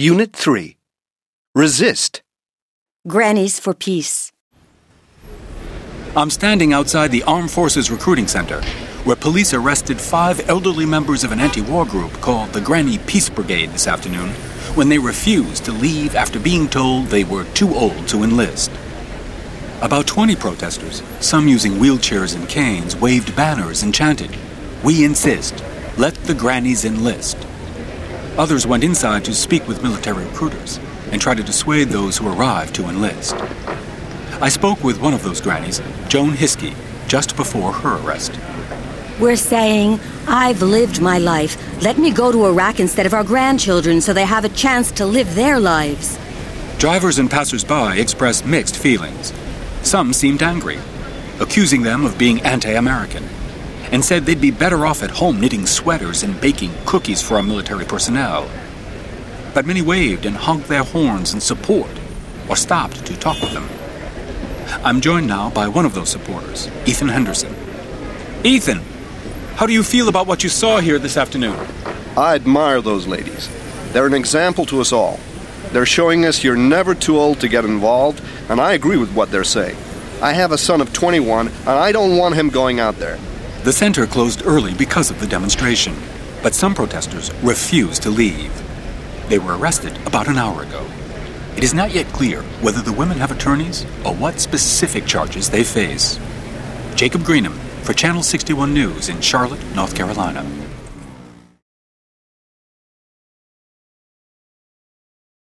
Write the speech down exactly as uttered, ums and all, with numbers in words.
Unit three. Resist. Grannies for Peace. I'm standing outside the Armed Forces Recruiting Center, where police arrested five elderly members of an anti-war group called the Granny Peace Brigade this afternoon when they refused to leave after being told they were too old to enlist. About twenty protesters, some using wheelchairs and canes, waved banners and chanted, "We insist, let the grannies enlist." Others went inside to speak with military recruiters and try to dissuade those who arrived to enlist. I spoke with one of those grannies, Joan Hiskey, just before her arrest. We're saying, I've lived my life. Let me go to Iraq instead of our grandchildren so they have a chance to live their lives. Drivers and passers-by expressed mixed feelings. Some seemed angry, accusing them of being anti-American, and said they'd be better off at home knitting sweaters and baking cookies for our military personnel. But many waved and honked their horns in support or stopped to talk with them. I'm joined now by one of those supporters, Ethan Henderson. Ethan, how do you feel about what you saw here this afternoon? I admire those ladies. They're an example to us all. They're showing us you're never too old to get involved, and I agree with what they're saying. I have a son of twenty-one, and I don't want him going out there. The center closed early because of the demonstration, but some protesters refused to leave. They were arrested about an hour ago. It is not yet clear whether the women have attorneys or what specific charges they face. Jacob Greenham for Channel sixty-one News in Charlotte, North Carolina.